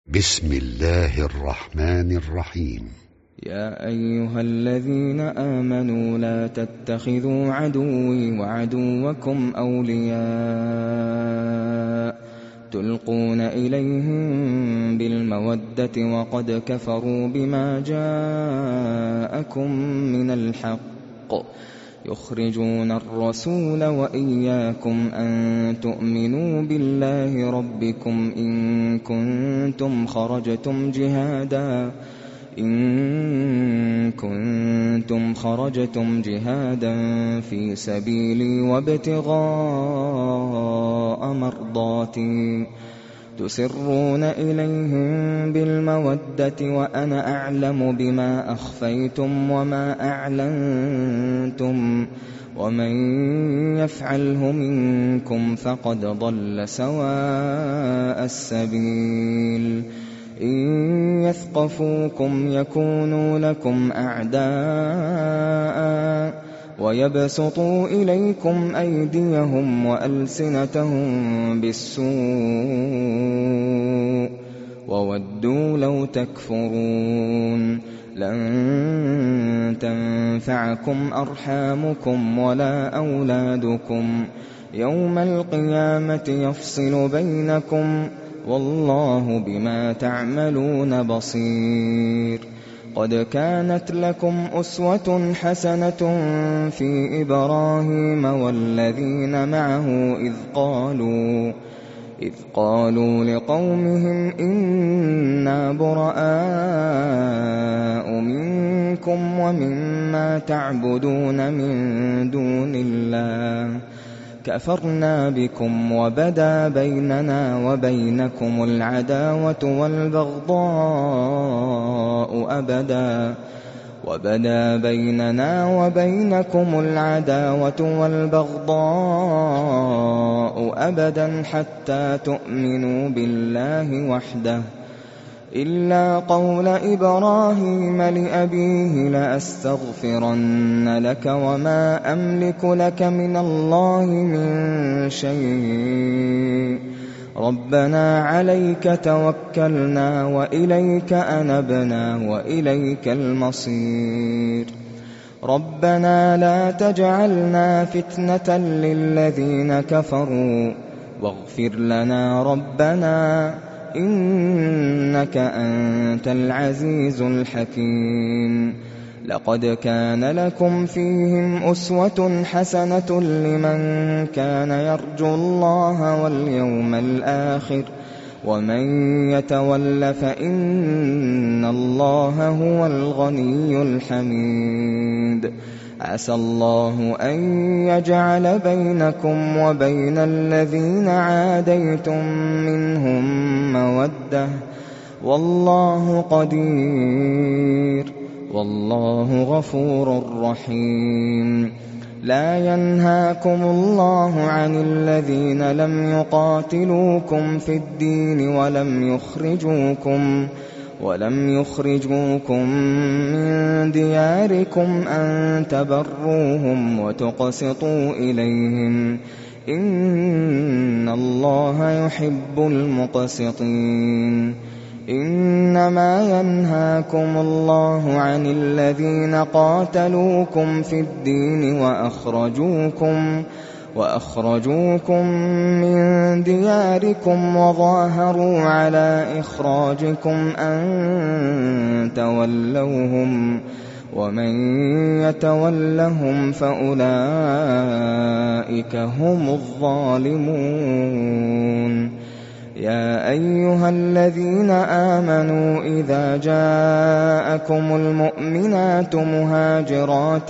بسم الله الرحمن الرحيم. يا أيها الذين آمنوا لا تتخذوا عدوي وعدوكم أولياء تلقون إليهم بالمودة وقد كفروا بما جاءكم من الحق يخرجون الرسول وإياكم أن تؤمنوا بالله ربكم إن كنتم خرجتم جهادا في سبيلي وابتغاء مرضاتي تسرون إليهم بالمودة وأنا أعلم بما أخفيتم وما أعلنتم ومن يفعله منكم فقد ضل سواء السبيل إن يثقفوكم يكونوا لكم أعداء ويبسطوا إليكم أيديهم وألسنتهم بالسوء وودوا لو تكفرون لن تنفعكم أرحامكم ولا أولادكم يوم القيامة يفصل بينكم والله بما تعملون بصير. قد كانت لكم أسوة حسنة في إبراهيم والذين معه إذ قالوا لقومهم إنا براء منكم ومما تعبدون من دون الله كفرنا بكم وبدا بيننا وبينكم العداوة والبغضاء أبدا حتى تؤمنوا بالله وحده إلا قول إبراهيم لأبيه لأستغفرن لك وما أملك لك من الله من شيء ربنا عليك توكلنا وإليك أنبنا وإليك المصير ربنا لا تجعلنا فتنة للذين كفروا واغفر لنا ربنا إنك أنت العزيز الحكيم. لقد كان لكم فيهم أسوة حسنة لمن كان يرجو الله واليوم الآخر ومن يتول فإن الله هو الغني الحميد. عسى الله أن يجعل بينكم وبين الذين عاديتم منهم مودة والله قدير والله غفور رحيم. لا ينهاكم الله عن الذين لم يقاتلوكم في الدين ولم يخرجوكم من دياركم أن تبروهم وتقسطوا إليهم إن الله يحب المقسطين. إنما ينهاكم الله عن الذين قاتلوكم في الدين وأخرجوكم من دياركم وظاهروا على إخراجكم أن تولوهم ومن يتولهم فأولئك هم الظالمون. يا أيها الذين آمنوا إذا جاءكم المؤمنات مهاجرات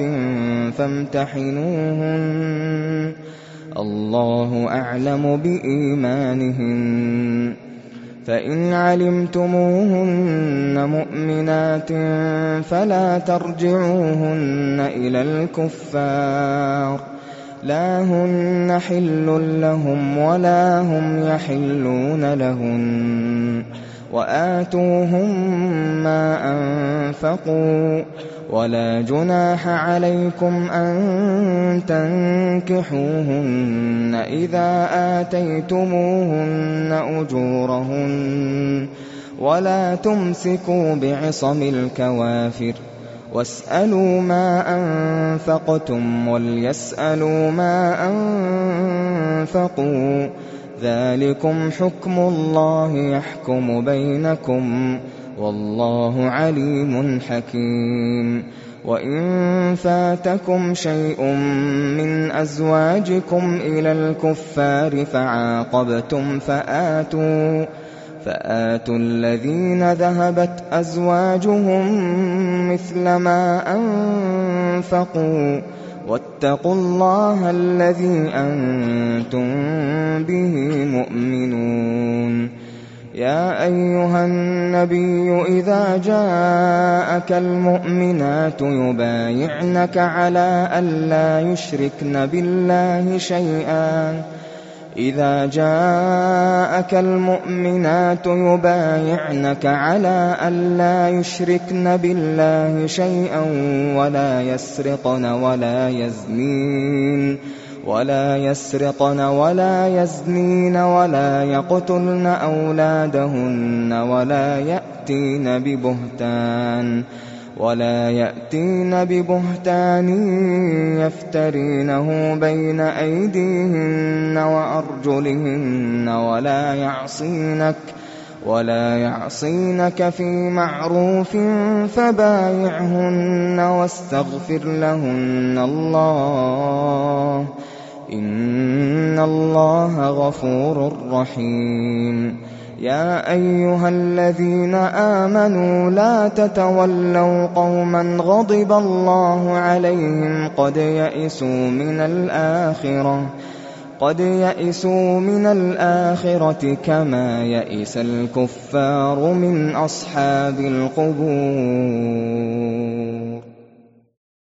فامتحنوهن الله أعلم بإيمانهن فإن علمتموهن مؤمنات فلا ترجعوهن إلى الكفار لا هن حل لهم ولا هم يحلون لهن وآتوهم ما أنفقوا ولا جناح عليكم أن تنكحوهن إذا آتيتموهن أجورهن ولا تمسكوا بعصم الكوافر واسألوا ما أنفقتم وليسألوا ما أنفقوا ذلكم حكم الله يحكم بينكم والله عليم حكيم وإن فاتكم شيء من أزواجكم إلى الكفار فعاقبتم فآتوا الذين ذهبت أزواجهم مثل ما أنفقوا واتقوا الله الذي أنتم به مؤمنون يا أيها النبي إذا جاءك المؤمنات يبايعنك على ألا يشركن بالله شيئا إذا جاءك المؤمنات يبايعنك على ألا يشركن بالله شيئا ولا يسرقن ولا يزنين ولا يقتلن أولادهن ولا يأتين ببهتان يفترينه بين أيديهن وأرجلهن ولا يعصينك في معروف فبايعهن واستغفر لهن الله إن الله غفور رحيم يا أيها الذين آمنوا لا تتولوا قوما غضب الله عليهم قد يئسوا من الآخرة كما يئس الكفار من أصحاب القبور